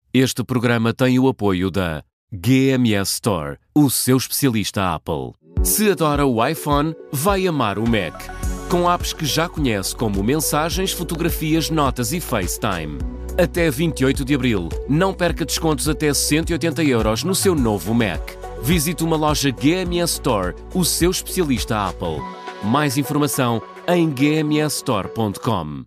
Este programa tem o apoio da GMS Store, o seu especialista Apple. Se adora o iPhone, vai amar o Mac. Com apps que já conhece como Mensagens, Fotografias, Notas e FaceTime. Até 28 de abril, não perca descontos até 180 € no seu novo Mac. Visite uma loja GMS Store, o seu especialista Apple. Mais informação em gmsstore.com.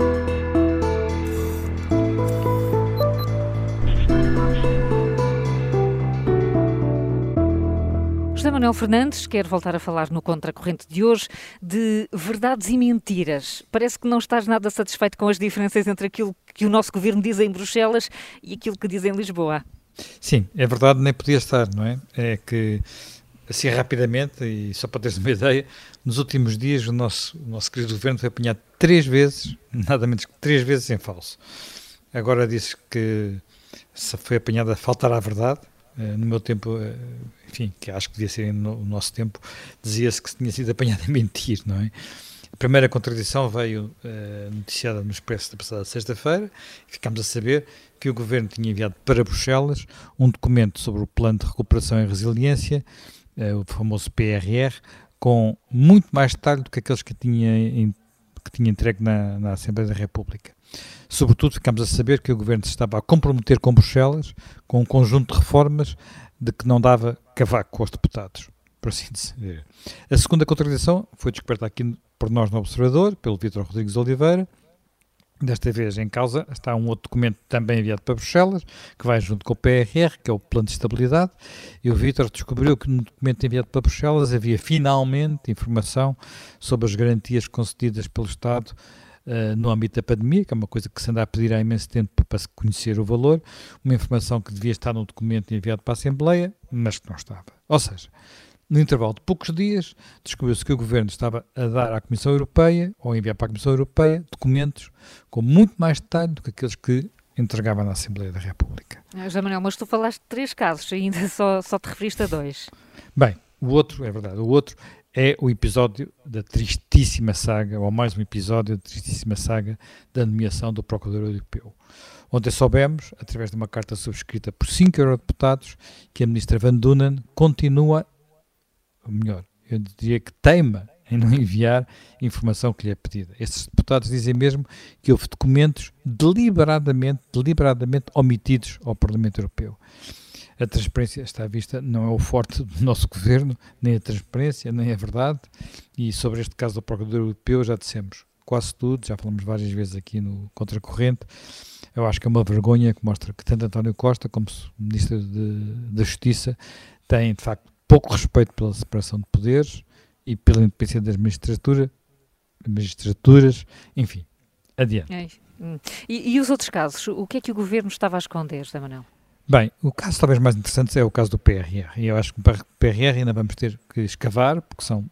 José Manuel Fernandes quer voltar a falar no Contracorrente de hoje de verdades e mentiras. Parece que não estás nada satisfeito com as diferenças entre aquilo que o nosso governo diz em Bruxelas e aquilo que diz em Lisboa. Sim, é verdade, nem podia estar, não é? É que, assim rapidamente, e só para teres uma ideia, nos últimos dias o nosso querido governo foi apanhado 3 vezes, nada menos que 3 vezes em falso. Agora disse que foi apanhado a faltar à verdade. No meu tempo, enfim, que acho que devia ser no nosso tempo, dizia-se que se tinha sido apanhado a mentir, não é? A primeira contradição veio noticiada no Expresso da passada sexta-feira. Ficámos a saber que o Governo tinha enviado para Bruxelas um documento sobre o Plano de Recuperação e Resiliência, o famoso PRR, com muito mais detalhe do que aqueles que tinha entregue na Assembleia da República. Sobretudo, ficámos a saber que o Governo se estava a comprometer com Bruxelas com um conjunto de reformas de que não dava cavaco aos deputados, por assim dizer. A segunda contradição foi descoberta aqui por nós no Observador, pelo Vítor Rodrigues de Oliveira. Desta vez em causa está um outro documento também enviado para Bruxelas, que vai junto com o PRR, que é o Plano de Estabilidade, e o Vítor descobriu que no documento enviado para Bruxelas havia finalmente informação sobre as garantias concedidas pelo Estado no âmbito da pandemia, que é uma coisa que se anda a pedir há imenso tempo para se conhecer o valor, uma informação que devia estar no documento enviado para a Assembleia, mas que não estava. Ou seja, no intervalo de poucos dias, descobriu-se que o Governo estava a dar à Comissão Europeia, ou a enviar para a Comissão Europeia, documentos com muito mais detalhe do que aqueles que entregava na Assembleia da República. José Manuel, mas tu falaste de 3 casos, ainda só te referiste a 2. Bem, o outro, é verdade, o outro é o episódio da tristíssima saga, ou mais um episódio da tristíssima saga da nomeação do Procurador Europeu. Ontem soubemos, através de uma carta subscrita por 5 eurodeputados, que a ministra Van Dunen continua, ou melhor, eu diria que teima em não enviar informação que lhe é pedida. Estes deputados dizem mesmo que houve documentos deliberadamente omitidos ao Parlamento Europeu. A transparência, está à vista, não é o forte do nosso governo, nem a transparência, nem a verdade, e sobre este caso do Procurador Europeu já dissemos quase tudo, já falamos várias vezes aqui no Contracorrente. Eu acho que é uma vergonha que mostra que tanto António Costa como o Ministro da Justiça têm, de facto, pouco respeito pela separação de poderes e pela independência das magistraturas, enfim, adiante. E os outros casos? O que é que o Governo estava a esconder, José Manuel? Bem, o caso talvez mais interessante é o caso do PRR, e eu acho que o PRR ainda vamos ter que escavar, porque são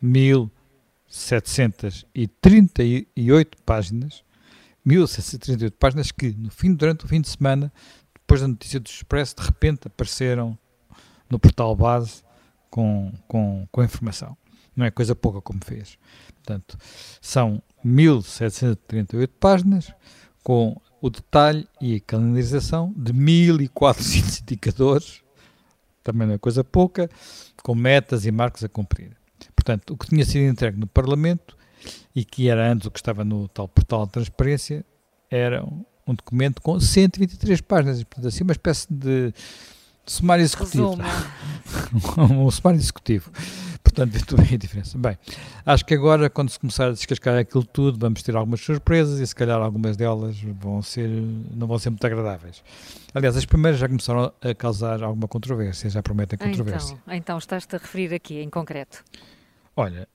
1738 páginas, 1738 páginas que, durante o fim de semana, depois da notícia do Expresso, de repente apareceram no portal base com informação. Não é coisa pouca como fez. Portanto, são 1738 páginas com o detalhe e a calendarização de 1400 indicadores, também não é coisa pouca, com metas e marcos a cumprir. Portanto, o que tinha sido entregue no Parlamento e que era antes o que estava no tal portal de transparência, era um documento com 123 páginas, e, portanto, assim uma espécie de sumário executivo. Um sumário executivo. Portanto, tudo bem a diferença. Bem, acho que agora, quando se começar a descascar aquilo tudo, vamos ter algumas surpresas e se calhar algumas delas não vão ser muito agradáveis. Aliás, as primeiras já começaram a causar alguma controvérsia, já prometem controvérsia. Então estás-te a referir aqui, em concreto? Olha,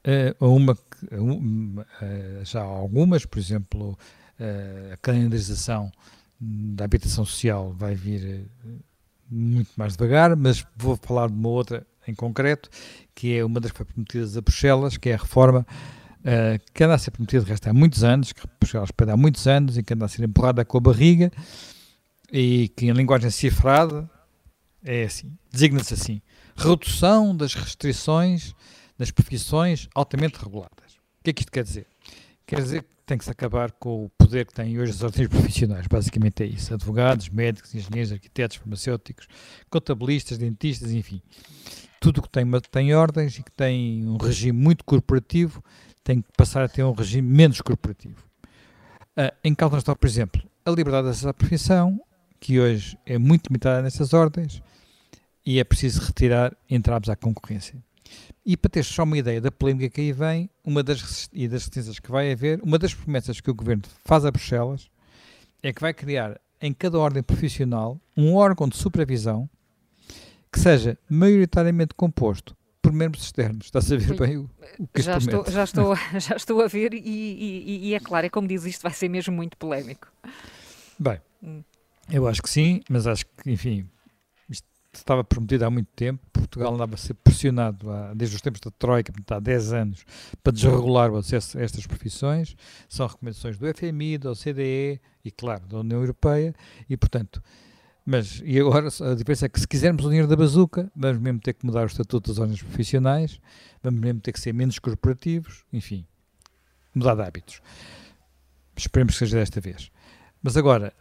já há algumas, por exemplo, a calendarização da habitação social vai vir muito mais devagar, mas vou falar de uma outra em concreto, que é uma das que foi prometidas a Bruxelas, que é a reforma que anda a ser prometida de resto há muitos anos, que Bruxelas pede há muitos anos e que anda a ser empurrada com a barriga, e que em linguagem cifrada é assim, designa-se assim: redução das restrições nas profissões altamente reguladas. O que é que isto quer dizer? Quer dizer que tem que se acabar com o poder que têm hoje as ordens profissionais, basicamente é isso. Advogados, médicos, engenheiros, arquitetos, farmacêuticos, contabilistas, dentistas, enfim. Tudo que tem ordens e que tem um regime muito corporativo tem que passar a ter um regime menos corporativo. Em causa está, por exemplo, a liberdade de acesso à profissão, que hoje é muito limitada nessas ordens e é preciso retirar entraves à concorrência. E para ter só uma ideia da polémica que aí vem, das resistências que vai haver, uma das promessas que o Governo faz a Bruxelas é que vai criar em cada ordem profissional um órgão de supervisão que seja maioritariamente composto por membros externos. Está-se a ver bem o que isto promete? Já estou a ver e é claro, é como diz, isto vai ser mesmo muito polémico. Bem, eu acho que sim, mas acho que, enfim, isto estava prometido há muito tempo. Portugal andava a ser pressionado desde os tempos da Troika, há 10 anos, para desregular o acesso a estas profissões. São recomendações do FMI, da OCDE e, claro, da União Europeia e, portanto... E agora a diferença é que se quisermos o dinheiro da bazuca, vamos mesmo ter que mudar o estatuto das ordens profissionais, vamos mesmo ter que ser menos corporativos, enfim, mudar de hábitos. Esperemos que seja desta vez. Mas agora,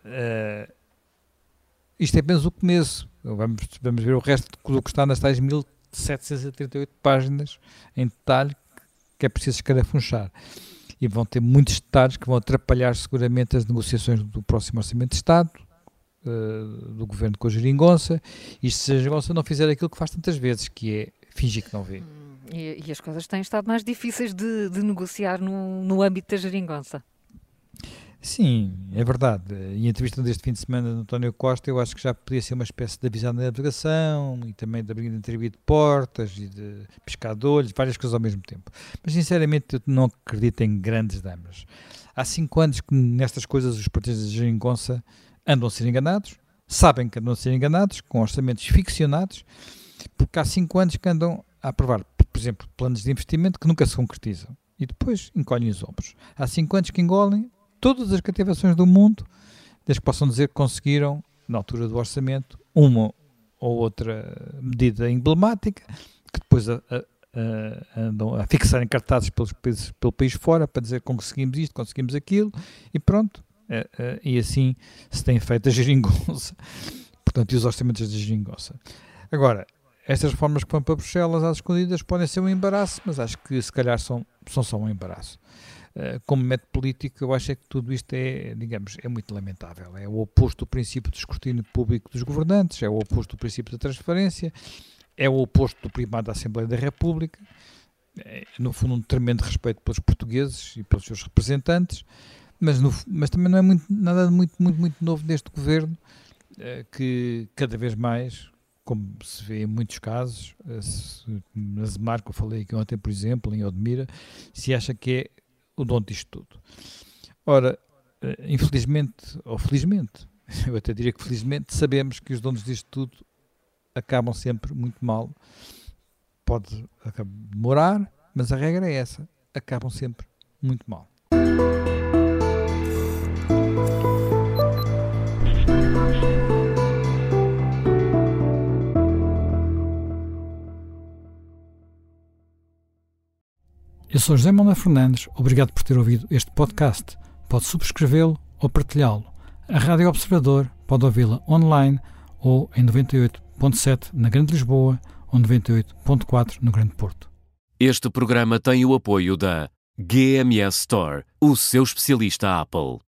isto é apenas o começo. Vamos ver o resto do que está nas tais 1738 páginas em detalhe que é preciso escarafunchar. E vão ter muitos detalhes que vão atrapalhar seguramente as negociações do próximo Orçamento de Estado, do Governo com a Geringonça, e se a Geringonça não fizer aquilo que faz tantas vezes, que é fingir que não vê. E as coisas têm estado mais difíceis de negociar no âmbito da Geringonça. Sim, é verdade. E a entrevista deste fim de semana de António Costa, eu acho que já podia ser uma espécie de avisar na navegação e também de abrir de entrevista de portas e de piscar de olhos, várias coisas ao mesmo tempo. Mas sinceramente eu não acredito em grandes damas. Há 5 anos que nestas coisas os partidos da Geringonça andam a ser enganados, sabem que andam a ser enganados, com orçamentos ficcionados, porque há 5 anos que andam a aprovar, por exemplo, planos de investimento que nunca se concretizam e depois encolhem os ombros. Há 5 anos que engolem todas as cativações do mundo, desde que possam dizer que conseguiram, na altura do orçamento, uma ou outra medida emblemática, que depois andam a fixar em cartazes pelo país fora, para dizer que conseguimos isto, conseguimos aquilo, e pronto. E assim se tem feito a Geringonça, portanto, e os orçamentos da Geringonça. Agora, estas reformas que vão para Bruxelas às escondidas podem ser um embaraço, mas acho que se calhar são só um embaraço. Como método político, eu acho que tudo isto é muito lamentável. É o oposto do princípio do escrutínio público dos governantes, é o oposto do princípio da transparência, é o oposto do primado da Assembleia da República, é, no fundo um tremendo respeito pelos portugueses e pelos seus representantes, mas também não é nada muito novo deste governo, que cada vez mais, como se vê em muitos casos, na Zemar, que eu falei aqui ontem, por exemplo, em Odmira, se acha que é o dono disto tudo. Ora, infelizmente, ou felizmente, eu até diria que felizmente, sabemos que os donos disto tudo acabam sempre muito mal. Pode demorar, mas a regra é essa, acabam sempre muito mal. Eu sou José Manuel Fernandes, obrigado por ter ouvido este podcast. Pode subscrevê-lo ou partilhá-lo. A Rádio Observador pode ouvi-la online ou em 98.7 na Grande Lisboa ou 98.4 no Grande Porto. Este programa tem o apoio da GMS Store, o seu especialista Apple.